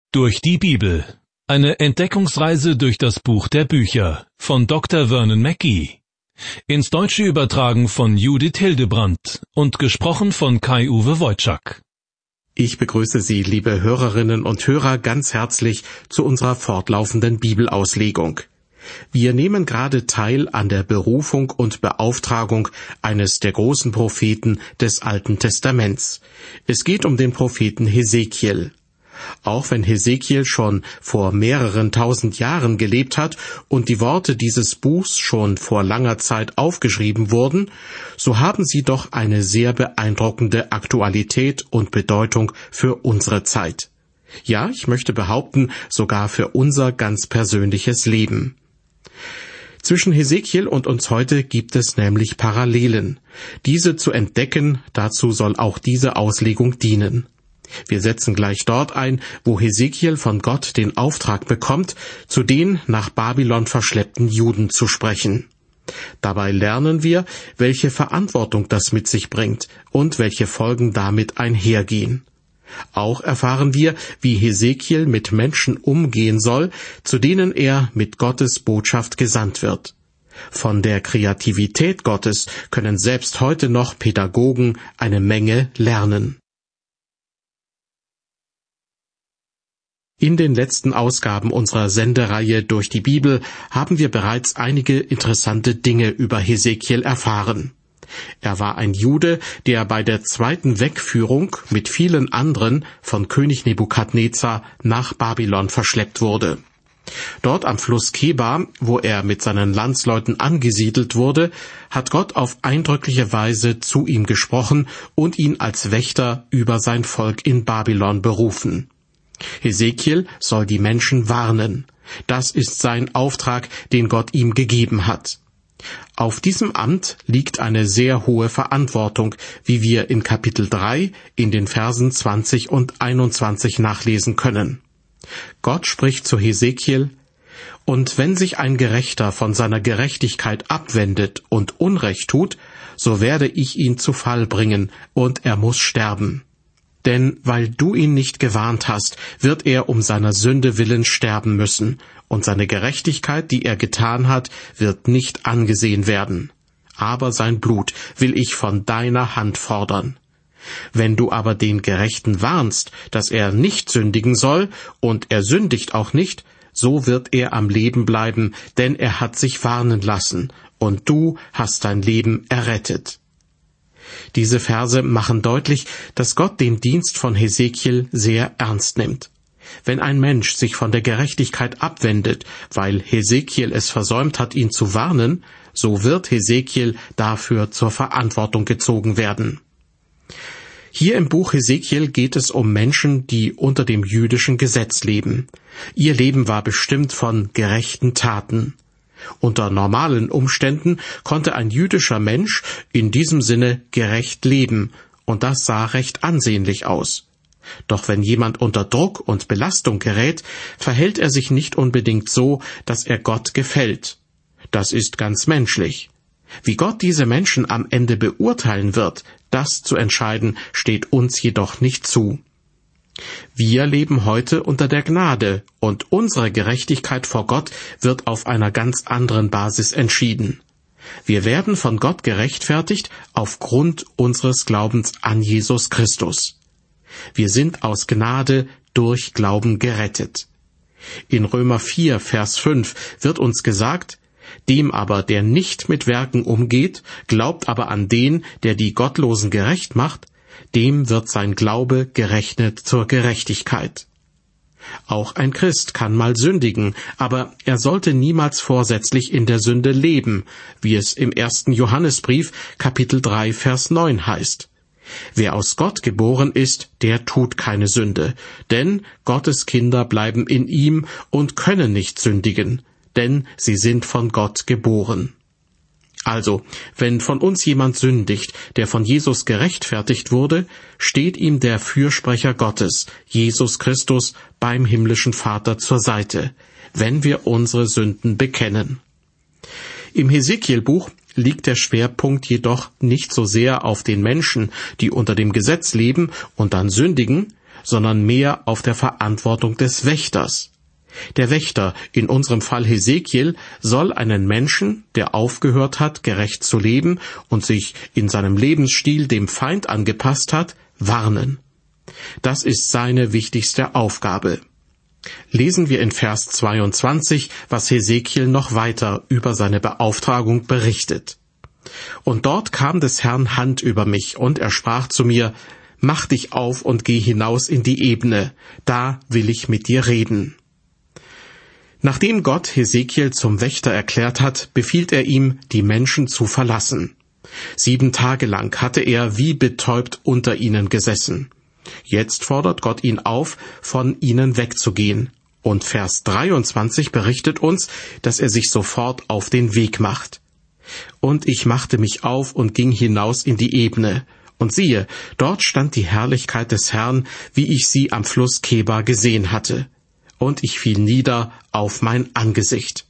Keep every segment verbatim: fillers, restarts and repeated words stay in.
Durch die Bibel. Eine Entdeckungsreise durch das Buch der Bücher von Doktor Vernon Mackey. Ins Deutsche übertragen von Judith Hildebrandt und gesprochen von Kai-Uwe Wojczak. Ich begrüße Sie, liebe Hörerinnen und Hörer, ganz herzlich zu unserer fortlaufenden Bibelauslegung. Wir nehmen gerade teil an der Berufung und Beauftragung eines der großen Propheten des Alten Testaments. Es geht um den Propheten Hesekiel. Auch wenn Hesekiel schon vor mehreren tausend Jahren gelebt hat und die Worte dieses Buchs schon vor langer Zeit aufgeschrieben wurden, so haben sie doch eine sehr beeindruckende Aktualität und Bedeutung für unsere Zeit. Ja, ich möchte behaupten, sogar für unser ganz persönliches Leben. Zwischen Hesekiel und uns heute gibt es nämlich Parallelen. Diese zu entdecken, dazu soll auch diese Auslegung dienen. Wir setzen gleich dort ein, wo Hesekiel von Gott den Auftrag bekommt, zu den nach Babylon verschleppten Juden zu sprechen. Dabei lernen wir, welche Verantwortung das mit sich bringt und welche Folgen damit einhergehen. Auch erfahren wir, wie Hesekiel mit Menschen umgehen soll, zu denen er mit Gottes Botschaft gesandt wird. Von der Kreativität Gottes können selbst heute noch Pädagogen eine Menge lernen. In den letzten Ausgaben unserer Sendereihe durch die Bibel haben wir bereits einige interessante Dinge über Hesekiel erfahren. Er war ein Jude, der bei der zweiten Wegführung mit vielen anderen von König Nebukadnezar nach Babylon verschleppt wurde. Dort am Fluss Keba, wo er mit seinen Landsleuten angesiedelt wurde, hat Gott auf eindrückliche Weise zu ihm gesprochen und ihn als Wächter über sein Volk in Babylon berufen. Hesekiel soll die Menschen warnen. Das ist sein Auftrag, den Gott ihm gegeben hat. Auf diesem Amt liegt eine sehr hohe Verantwortung, wie wir in Kapitel drei in den Versen zwanzig und einundzwanzig nachlesen können. Gott spricht zu Hesekiel: Und wenn sich ein Gerechter von seiner Gerechtigkeit abwendet und Unrecht tut, so werde ich ihn zu Fall bringen, und er muss sterben. Denn weil du ihn nicht gewarnt hast, wird er um seiner Sünde willen sterben müssen, und seine Gerechtigkeit, die er getan hat, wird nicht angesehen werden. Aber sein Blut will ich von deiner Hand fordern. Wenn du aber den Gerechten warnst, dass er nicht sündigen soll, und er sündigt auch nicht, so wird er am Leben bleiben, denn er hat sich warnen lassen, und du hast dein Leben errettet. Diese Verse machen deutlich, dass Gott den Dienst von Hesekiel sehr ernst nimmt. Wenn ein Mensch sich von der Gerechtigkeit abwendet, weil Hesekiel es versäumt hat, ihn zu warnen, so wird Hesekiel dafür zur Verantwortung gezogen werden. Hier im Buch Hesekiel geht es um Menschen, die unter dem jüdischen Gesetz leben. Ihr Leben war bestimmt von gerechten Taten. Unter normalen Umständen konnte ein jüdischer Mensch in diesem Sinne gerecht leben, und das sah recht ansehnlich aus. Doch wenn jemand unter Druck und Belastung gerät, verhält er sich nicht unbedingt so, dass er Gott gefällt. Das ist ganz menschlich. Wie Gott diese Menschen am Ende beurteilen wird, das zu entscheiden, steht uns jedoch nicht zu. Wir leben heute unter der Gnade, und unsere Gerechtigkeit vor Gott wird auf einer ganz anderen Basis entschieden. Wir werden von Gott gerechtfertigt aufgrund unseres Glaubens an Jesus Christus. Wir sind aus Gnade durch Glauben gerettet. In Römer vier, Vers fünf wird uns gesagt: Dem aber, der nicht mit Werken umgeht, glaubt aber an den, der die Gottlosen gerecht macht, dem wird sein Glaube gerechnet zur Gerechtigkeit. Auch ein Christ kann mal sündigen, aber er sollte niemals vorsätzlich in der Sünde leben, wie es im ersten Johannesbrief, Kapitel drei, Vers neun heißt. Wer aus Gott geboren ist, der tut keine Sünde, denn Gottes Kinder bleiben in ihm und können nicht sündigen, denn sie sind von Gott geboren. Also, wenn von uns jemand sündigt, der von Jesus gerechtfertigt wurde, steht ihm der Fürsprecher Gottes, Jesus Christus, beim himmlischen Vater zur Seite, wenn wir unsere Sünden bekennen. Im Hesekiel-Buch liegt der Schwerpunkt jedoch nicht so sehr auf den Menschen, die unter dem Gesetz leben und dann sündigen, sondern mehr auf der Verantwortung des Wächters. Der Wächter, in unserem Fall Hesekiel, soll einen Menschen, der aufgehört hat, gerecht zu leben und sich in seinem Lebensstil dem Feind angepasst hat, warnen. Das ist seine wichtigste Aufgabe. Lesen wir in Vers zweiundzwanzig, was Hesekiel noch weiter über seine Beauftragung berichtet. Und dort kam des Herrn Hand über mich, und er sprach zu mir: Mach dich auf und geh hinaus in die Ebene, da will ich mit dir reden. Nachdem Gott Hesekiel zum Wächter erklärt hat, befiehlt er ihm, die Menschen zu verlassen. Sieben Tage lang hatte er wie betäubt unter ihnen gesessen. Jetzt fordert Gott ihn auf, von ihnen wegzugehen. Und Vers dreiundzwanzig berichtet uns, dass er sich sofort auf den Weg macht. Und ich machte mich auf und ging hinaus in die Ebene. Und siehe, dort stand die Herrlichkeit des Herrn, wie ich sie am Fluss Keba gesehen hatte. Und ich fiel nieder auf mein Angesicht.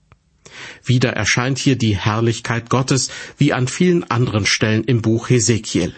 Wieder erscheint hier die Herrlichkeit Gottes, wie an vielen anderen Stellen im Buch Hesekiel.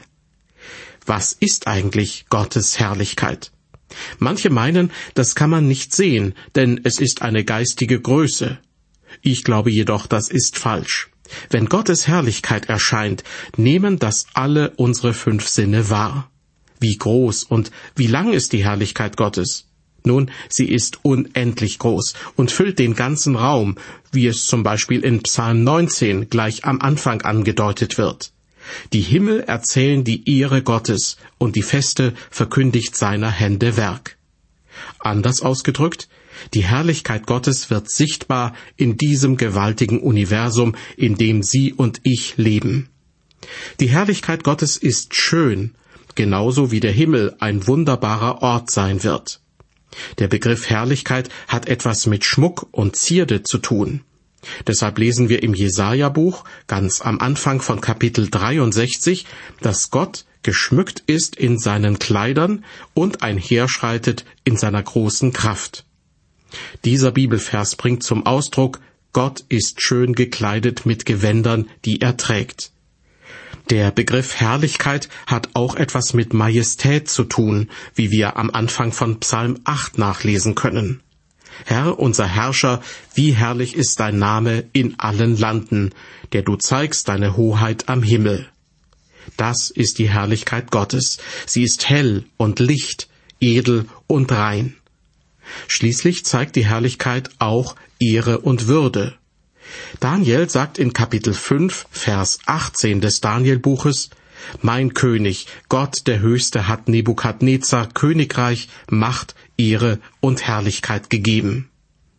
Was ist eigentlich Gottes Herrlichkeit? Manche meinen, das kann man nicht sehen, denn es ist eine geistige Größe. Ich glaube jedoch, das ist falsch. Wenn Gottes Herrlichkeit erscheint, nehmen das alle unsere fünf Sinne wahr. Wie groß und wie lang ist die Herrlichkeit Gottes? Nun, sie ist unendlich groß und füllt den ganzen Raum, wie es zum Beispiel in Psalm neunzehn gleich am Anfang angedeutet wird. Die Himmel erzählen die Ehre Gottes, und die Feste verkündigt seiner Hände Werk. Anders ausgedrückt, die Herrlichkeit Gottes wird sichtbar in diesem gewaltigen Universum, in dem Sie und ich leben. Die Herrlichkeit Gottes ist schön, genauso wie der Himmel ein wunderbarer Ort sein wird. Der Begriff Herrlichkeit hat etwas mit Schmuck und Zierde zu tun. Deshalb lesen wir im Jesaja-Buch ganz am Anfang von Kapitel dreiundsechzig, dass Gott geschmückt ist in seinen Kleidern und einherschreitet in seiner großen Kraft. Dieser Bibelvers bringt zum Ausdruck: Gott ist schön gekleidet mit Gewändern, die er trägt. Der Begriff Herrlichkeit hat auch etwas mit Majestät zu tun, wie wir am Anfang von Psalm acht nachlesen können. Herr, unser Herrscher, wie herrlich ist dein Name in allen Landen, der du zeigst deine Hoheit am Himmel. Das ist die Herrlichkeit Gottes. Sie ist hell und licht, edel und rein. Schließlich zeigt die Herrlichkeit auch Ehre und Würde. Daniel sagt in Kapitel fünf, Vers achtzehn des Danielbuches: Mein König, Gott der Höchste, hat Nebukadnezar Königreich, Macht, Ehre und Herrlichkeit gegeben.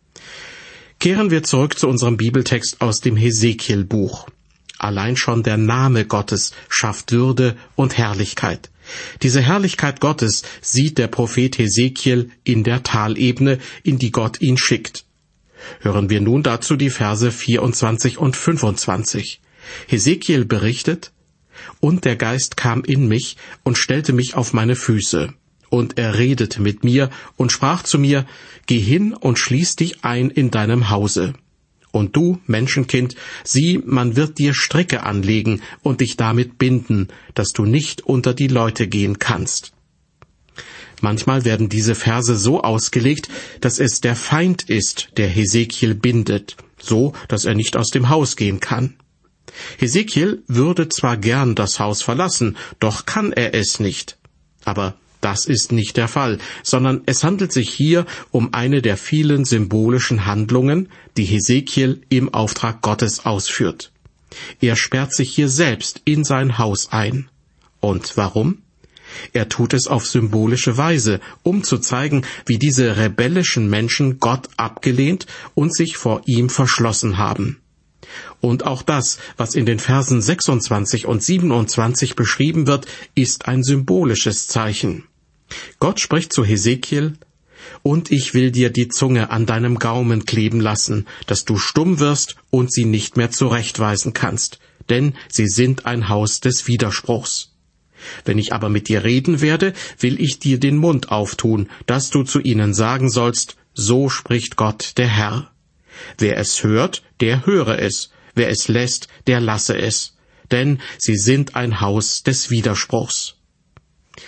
Kehren wir zurück zu unserem Bibeltext aus dem Hesekiel-Buch. Allein schon der Name Gottes schafft Würde und Herrlichkeit. Diese Herrlichkeit Gottes sieht der Prophet Hesekiel in der Talebene, in die Gott ihn schickt. Hören wir nun dazu die Verse vierundzwanzig und fünfundzwanzig. Hesekiel berichtet: Und der Geist kam in mich und stellte mich auf meine Füße. Und er redete mit mir und sprach zu mir: Geh hin und schließ dich ein in deinem Hause. Und du, Menschenkind, sieh, man wird dir Stricke anlegen und dich damit binden, dass du nicht unter die Leute gehen kannst. Manchmal werden diese Verse so ausgelegt, dass es der Feind ist, der Hesekiel bindet, so dass er nicht aus dem Haus gehen kann. Hesekiel würde zwar gern das Haus verlassen, doch kann er es nicht. Aber das ist nicht der Fall, sondern es handelt sich hier um eine der vielen symbolischen Handlungen, die Hesekiel im Auftrag Gottes ausführt. Er sperrt sich hier selbst in sein Haus ein. Und warum? Er tut es auf symbolische Weise, um zu zeigen, wie diese rebellischen Menschen Gott abgelehnt und sich vor ihm verschlossen haben. Und auch das, was in den Versen sechsundzwanzig und siebenundzwanzig beschrieben wird, ist ein symbolisches Zeichen. Gott spricht zu Hesekiel: Und ich will dir die Zunge an deinem Gaumen kleben lassen, dass du stumm wirst und sie nicht mehr zurechtweisen kannst, denn sie sind ein Haus des Widerspruchs. Wenn ich aber mit dir reden werde, will ich dir den Mund auftun, dass du zu ihnen sagen sollst: So spricht Gott, der Herr. Wer es hört, der höre es, wer es lässt, der lasse es, denn sie sind ein Haus des Widerspruchs.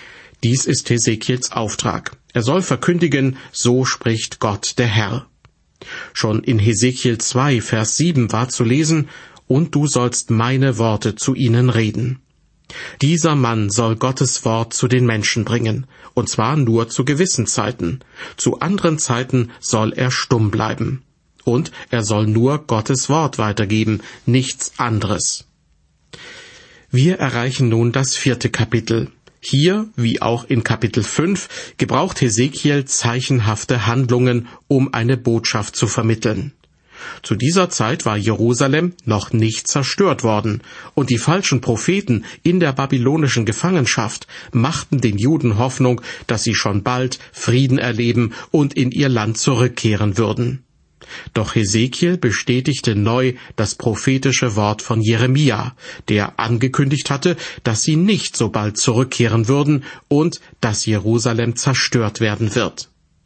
Dies ist Hesekiels Auftrag. Er soll verkündigen, so spricht Gott der Herr. Schon in Hesekiel zwei, Vers sieben war zu lesen, und du sollst meine Worte zu ihnen reden. Dieser Mann soll Gottes Wort zu den Menschen bringen, und zwar nur zu gewissen Zeiten. Zu anderen Zeiten soll er stumm bleiben. Und er soll nur Gottes Wort weitergeben, nichts anderes. Wir erreichen nun das vierte Kapitel. Hier, wie auch in Kapitel fünf, gebraucht Hesekiel zeichenhafte Handlungen, um eine Botschaft zu vermitteln. Zu dieser Zeit war Jerusalem noch nicht zerstört worden, und die falschen Propheten in der babylonischen Gefangenschaft machten den Juden Hoffnung, dass sie schon bald Frieden erleben und in ihr Land zurückkehren würden. Doch Hesekiel bestätigte neu das prophetische Wort von Jeremia, der angekündigt hatte, dass sie nicht so bald zurückkehren würden und dass Jerusalem zerstört werden wird.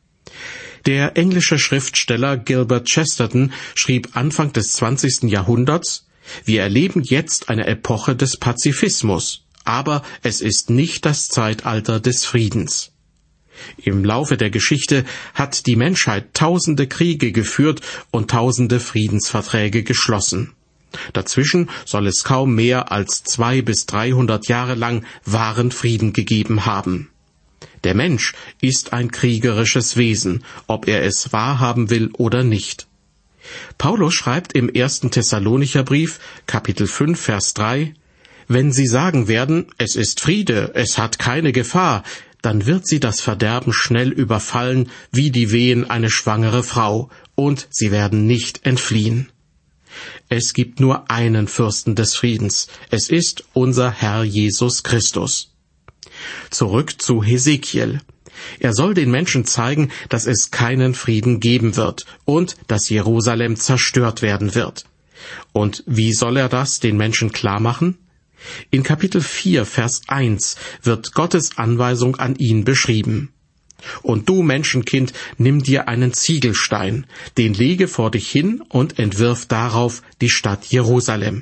Der englische Schriftsteller Gilbert Chesterton schrieb Anfang des zwanzigsten Jahrhunderts: Wir erleben jetzt eine Epoche des Pazifismus, aber es ist nicht das Zeitalter des Friedens. Im Laufe der Geschichte hat die Menschheit tausende Kriege geführt und tausende Friedensverträge geschlossen. Dazwischen soll es kaum mehr als zwei bis dreihundert Jahre lang wahren Frieden gegeben haben. Der Mensch ist ein kriegerisches Wesen, ob er es wahrhaben will oder nicht. Paulus schreibt im ersten Thessalonicher Brief, Kapitel fünf, Vers drei, Wenn sie sagen werden, es ist Friede, es hat keine Gefahr, dann wird sie das Verderben schnell überfallen, wie die Wehen eine schwangere Frau, und sie werden nicht entfliehen. Es gibt nur einen Fürsten des Friedens, es ist unser Herr Jesus Christus. Zurück zu Hesekiel. Er soll den Menschen zeigen, dass es keinen Frieden geben wird und dass Jerusalem zerstört werden wird. Und wie soll er das den Menschen klar machen? In Kapitel vier, Vers eins wird Gottes Anweisung an ihn beschrieben. Und du, Menschenkind, nimm dir einen Ziegelstein, den lege vor dich hin und entwirf darauf die Stadt Jerusalem.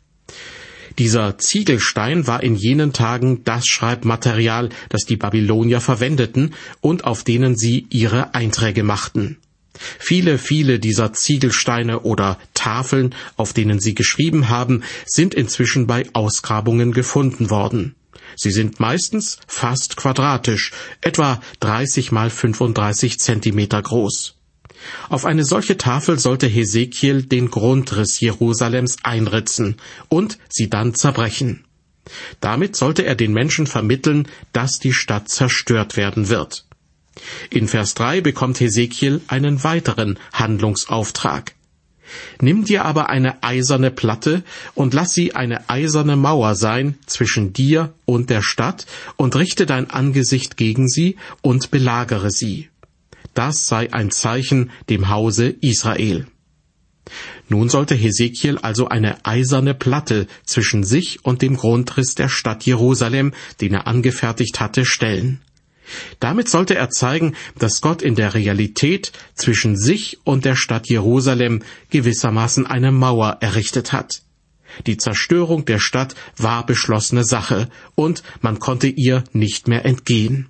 Dieser Ziegelstein war in jenen Tagen das Schreibmaterial, das die Babylonier verwendeten und auf denen sie ihre Einträge machten. Viele, viele dieser Ziegelsteine oder Tafeln, auf denen sie geschrieben haben, sind inzwischen bei Ausgrabungen gefunden worden. Sie sind meistens fast quadratisch, etwa dreißig mal fünfunddreißig Zentimeter groß. Auf eine solche Tafel sollte Hesekiel den Grundriss Jerusalems einritzen und sie dann zerbrechen. Damit sollte er den Menschen vermitteln, dass die Stadt zerstört werden wird. In Vers drei bekommt Hesekiel einen weiteren Handlungsauftrag. Nimm dir aber eine eiserne Platte und lass sie eine eiserne Mauer sein zwischen dir und der Stadt und richte dein Angesicht gegen sie und belagere sie. Das sei ein Zeichen dem Hause Israel. Nun sollte Hesekiel also eine eiserne Platte zwischen sich und dem Grundriss der Stadt Jerusalem, den er angefertigt hatte, stellen. Damit sollte er zeigen, dass Gott in der Realität zwischen sich und der Stadt Jerusalem gewissermaßen eine Mauer errichtet hat. Die Zerstörung der Stadt war beschlossene Sache, und man konnte ihr nicht mehr entgehen.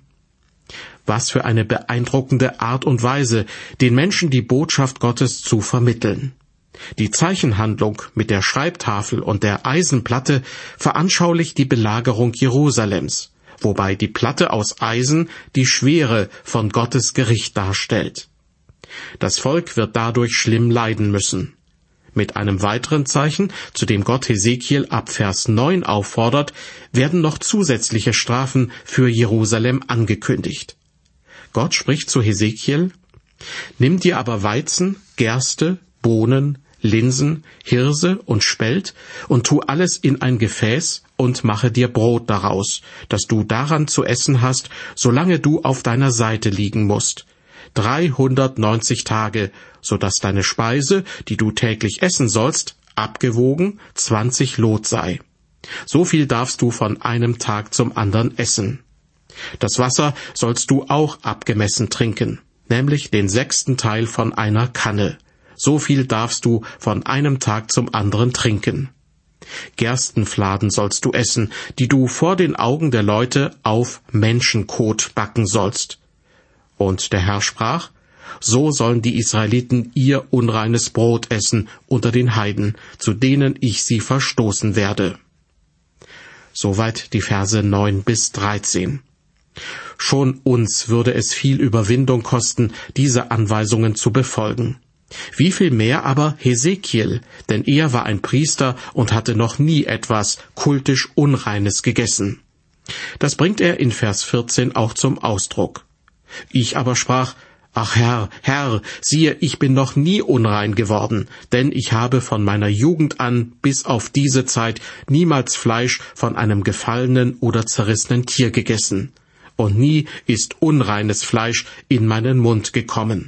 Was für eine beeindruckende Art und Weise, den Menschen die Botschaft Gottes zu vermitteln. Die Zeichenhandlung mit der Schreibtafel und der Eisenplatte veranschaulicht die Belagerung Jerusalems, wobei die Platte aus Eisen die Schwere von Gottes Gericht darstellt. Das Volk wird dadurch schlimm leiden müssen. Mit einem weiteren Zeichen, zu dem Gott Hesekiel ab Vers neun auffordert, werden noch zusätzliche Strafen für Jerusalem angekündigt. Gott spricht zu Hesekiel: Nimm dir aber Weizen, Gerste, Bohnen, Linsen, Hirse und Spelt und tu alles in ein Gefäß und mache dir Brot daraus, dass du daran zu essen hast, solange du auf deiner Seite liegen musst. dreihundertneunzig Tage, so dass deine Speise, die du täglich essen sollst, abgewogen zwanzig Lot sei. So viel darfst du von einem Tag zum anderen essen. Das Wasser sollst du auch abgemessen trinken, nämlich den sechsten Teil von einer Kanne. So viel darfst du von einem Tag zum anderen trinken. Gerstenfladen sollst du essen, die du vor den Augen der Leute auf Menschenkot backen sollst. Und der Herr sprach, so sollen die Israeliten ihr unreines Brot essen unter den Heiden, zu denen ich sie verstoßen werde. Soweit die Verse neun bis dreizehn. Schon uns würde es viel Überwindung kosten, diese Anweisungen zu befolgen. Wie viel mehr aber Hesekiel, denn er war ein Priester und hatte noch nie etwas kultisch Unreines gegessen. Das bringt er in Vers vierzehn auch zum Ausdruck. Ich aber sprach, ach Herr, Herr, siehe, ich bin noch nie unrein geworden, denn ich habe von meiner Jugend an bis auf diese Zeit niemals Fleisch von einem gefallenen oder zerrissenen Tier gegessen, und nie ist unreines Fleisch in meinen Mund gekommen.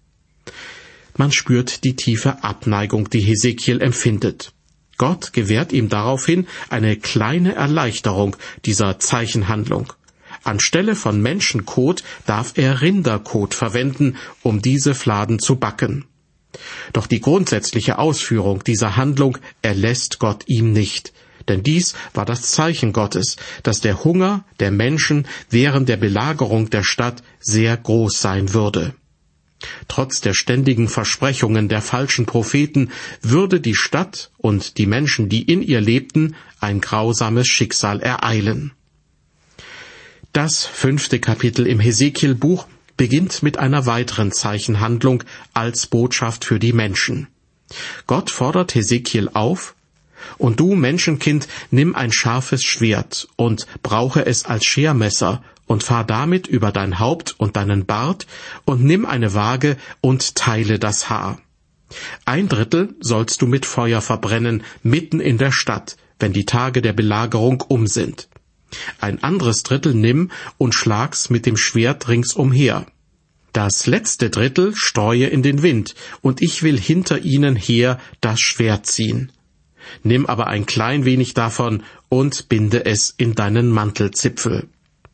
Man spürt die tiefe Abneigung, die Hesekiel empfindet. Gott gewährt ihm daraufhin eine kleine Erleichterung dieser Zeichenhandlung. Anstelle von Menschenkot darf er Rinderkot verwenden, um diese Fladen zu backen. Doch die grundsätzliche Ausführung dieser Handlung erlässt Gott ihm nicht, denn dies war das Zeichen Gottes, dass der Hunger der Menschen während der Belagerung der Stadt sehr groß sein würde. Trotz der ständigen Versprechungen der falschen Propheten würde die Stadt und die Menschen, die in ihr lebten, ein grausames Schicksal ereilen. Das fünfte Kapitel im Hesekiel-Buch beginnt mit einer weiteren Zeichenhandlung als Botschaft für die Menschen. Gott fordert Hesekiel auf, und du, Menschenkind, nimm ein scharfes Schwert und brauche es als Schermesser und fahr damit über dein Haupt und deinen Bart und nimm eine Waage und teile das Haar. Ein Drittel sollst du mit Feuer verbrennen, mitten in der Stadt, wenn die Tage der Belagerung um sind. Ein anderes Drittel nimm und schlag's mit dem Schwert ringsumher. Das letzte Drittel streue in den Wind, und ich will hinter ihnen her das Schwert ziehen. Nimm aber ein klein wenig davon und binde es in deinen Mantelzipfel.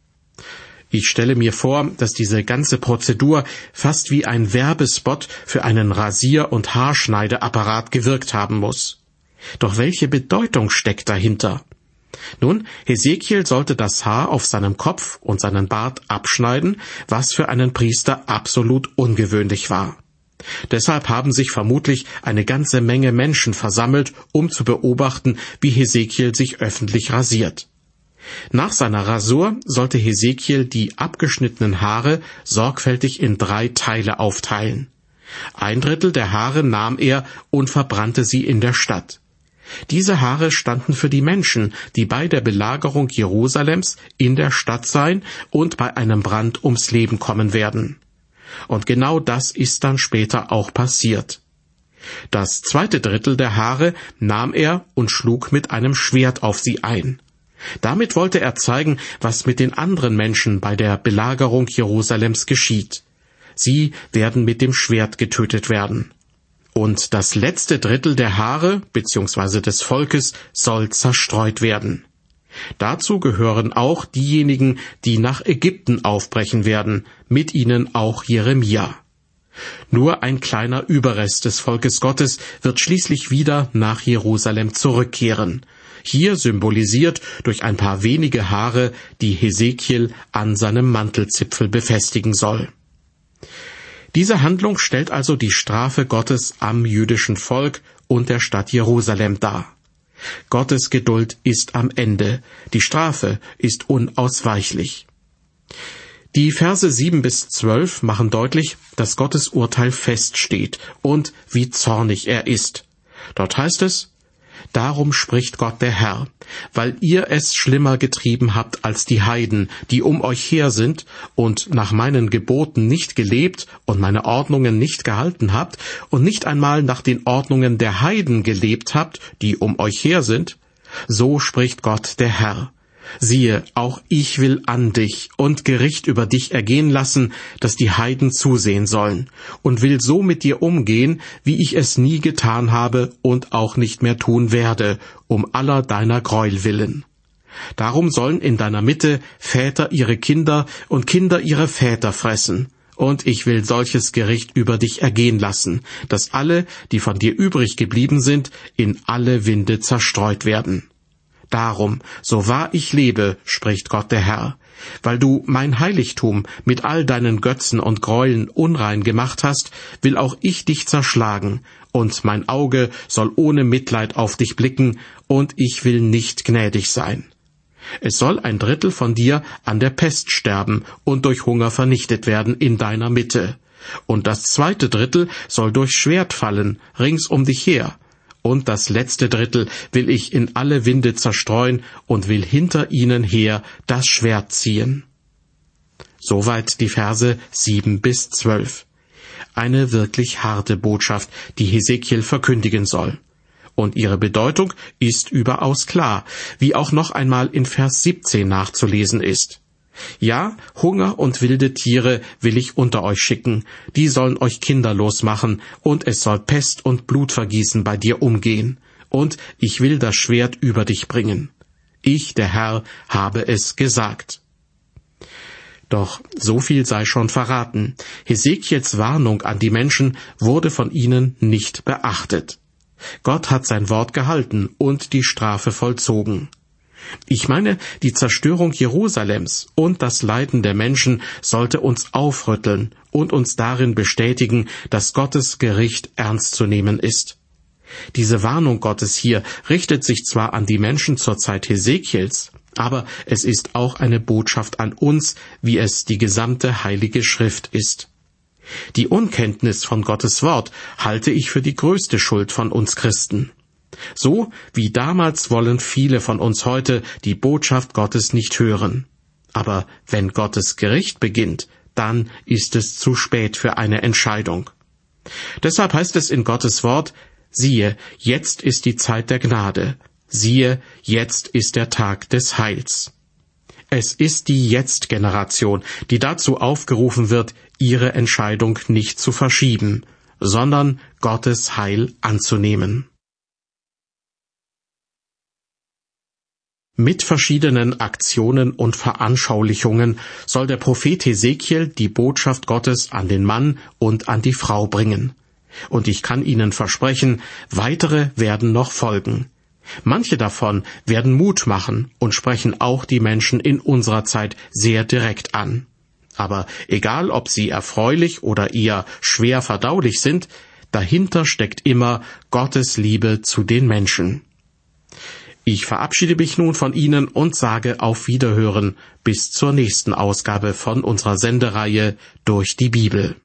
Ich stelle mir vor, dass diese ganze Prozedur fast wie ein Werbespot für einen Rasier- und Haarschneideapparat gewirkt haben muss. Doch welche Bedeutung steckt dahinter? Nun, Hesekiel sollte das Haar auf seinem Kopf und seinen Bart abschneiden, was für einen Priester absolut ungewöhnlich war. Deshalb haben sich vermutlich eine ganze Menge Menschen versammelt, um zu beobachten, wie Hesekiel sich öffentlich rasiert. Nach seiner Rasur sollte Hesekiel die abgeschnittenen Haare sorgfältig in drei Teile aufteilen. Ein Drittel der Haare nahm er und verbrannte sie in der Stadt. Diese Haare standen für die Menschen, die bei der Belagerung Jerusalems in der Stadt sein und bei einem Brand ums Leben kommen werden. Und genau das ist dann später auch passiert. Das zweite Drittel der Haare nahm er und schlug mit einem Schwert auf sie ein. Damit wollte er zeigen, was mit den anderen Menschen bei der Belagerung Jerusalems geschieht. Sie werden mit dem Schwert getötet werden. Und das letzte Drittel der Haare bzw. des Volkes soll zerstreut werden. Dazu gehören auch diejenigen, die nach Ägypten aufbrechen werden, mit ihnen auch Jeremia. Nur ein kleiner Überrest des Volkes Gottes wird schließlich wieder nach Jerusalem zurückkehren, hier symbolisiert durch ein paar wenige Haare, die Hesekiel an seinem Mantelzipfel befestigen soll. Diese Handlung stellt also die Strafe Gottes am jüdischen Volk und der Stadt Jerusalem dar. Gottes Geduld ist am Ende, die Strafe ist unausweichlich. Die Verse sieben bis zwölf machen deutlich, dass Gottes Urteil feststeht und wie zornig er ist. Dort heißt es: Darum spricht Gott der Herr, weil ihr es schlimmer getrieben habt als die Heiden, die um euch her sind, und nach meinen Geboten nicht gelebt und meine Ordnungen nicht gehalten habt und nicht einmal nach den Ordnungen der Heiden gelebt habt, die um euch her sind, so spricht Gott der Herr. Siehe, auch ich will an dich und Gericht über dich ergehen lassen, dass die Heiden zusehen sollen, und will so mit dir umgehen, wie ich es nie getan habe und auch nicht mehr tun werde, um aller deiner Gräuel willen. Darum sollen in deiner Mitte Väter ihre Kinder und Kinder ihre Väter fressen, und ich will solches Gericht über dich ergehen lassen, dass alle, die von dir übrig geblieben sind, in alle Winde zerstreut werden. Darum, so wahr ich lebe, spricht Gott der Herr, weil du mein Heiligtum mit all deinen Götzen und Gräueln unrein gemacht hast, will auch ich dich zerschlagen, und mein Auge soll ohne Mitleid auf dich blicken, und ich will nicht gnädig sein. Es soll ein Drittel von dir an der Pest sterben und durch Hunger vernichtet werden in deiner Mitte, und das zweite Drittel soll durch Schwert fallen, rings um dich her, und das letzte Drittel will ich in alle Winde zerstreuen und will hinter ihnen her das Schwert ziehen. Soweit die Verse sieben bis zwölf. Eine wirklich harte Botschaft, die Hesekiel verkündigen soll. Und ihre Bedeutung ist überaus klar, wie auch noch einmal in Vers siebzehn nachzulesen ist. Ja, Hunger und wilde Tiere will ich unter euch schicken, die sollen euch kinderlos machen, und es soll Pest und Blutvergießen bei dir umgehen, und ich will das Schwert über dich bringen. Ich, der Herr, habe es gesagt. Doch so viel sei schon verraten. Hesekiels Warnung an die Menschen wurde von ihnen nicht beachtet. Gott hat sein Wort gehalten und die Strafe vollzogen. Ich meine, die Zerstörung Jerusalems und das Leiden der Menschen sollte uns aufrütteln und uns darin bestätigen, dass Gottes Gericht ernst zu nehmen ist. Diese Warnung Gottes hier richtet sich zwar an die Menschen zur Zeit Hesekiels, aber es ist auch eine Botschaft an uns, wie es die gesamte Heilige Schrift ist. Die Unkenntnis von Gottes Wort halte ich für die größte Schuld von uns Christen. So wie damals wollen viele von uns heute die Botschaft Gottes nicht hören. Aber wenn Gottes Gericht beginnt, dann ist es zu spät für eine Entscheidung. Deshalb heißt es in Gottes Wort, siehe, jetzt ist die Zeit der Gnade. Siehe, jetzt ist der Tag des Heils. Es ist die Jetzt-Generation, die dazu aufgerufen wird, ihre Entscheidung nicht zu verschieben, sondern Gottes Heil anzunehmen. Mit verschiedenen Aktionen und Veranschaulichungen soll der Prophet Hesekiel die Botschaft Gottes an den Mann und an die Frau bringen. Und ich kann Ihnen versprechen, weitere werden noch folgen. Manche davon werden Mut machen und sprechen auch die Menschen in unserer Zeit sehr direkt an. Aber egal, ob sie erfreulich oder eher schwer verdaulich sind, dahinter steckt immer Gottes Liebe zu den Menschen. Ich verabschiede mich nun von Ihnen und sage auf Wiederhören bis zur nächsten Ausgabe von unserer Sendereihe Durch die Bibel.